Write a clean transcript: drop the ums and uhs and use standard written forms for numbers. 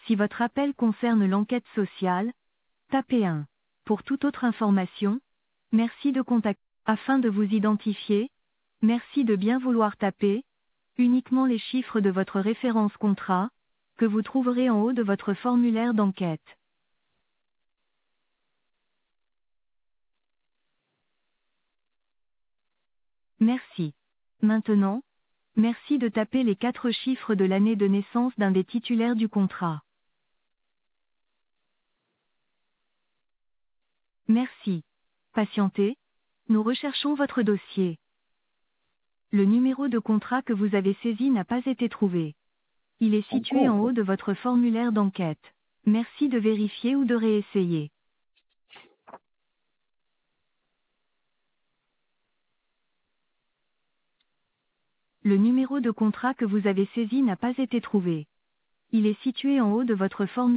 Si votre appel concerne l'enquête sociale, tapez 1. Pour toute autre information, merci de contacter. Afin de vous identifier, merci de bien vouloir taper uniquement les chiffres de votre référence contrat, que vous trouverez en haut de votre formulaire d'enquête. Merci. Maintenant, merci de taper les 4 chiffres de l'année de naissance d'un des titulaires du contrat. Merci. Patientez, nous recherchons votre dossier. Le numéro de contrat que vous avez saisi n'a pas été trouvé. Il est situé en haut de votre formulaire d'enquête. Merci de vérifier ou de réessayer. Le numéro de contrat que vous avez saisi n'a pas été trouvé. Il est situé en haut de votre formulaire.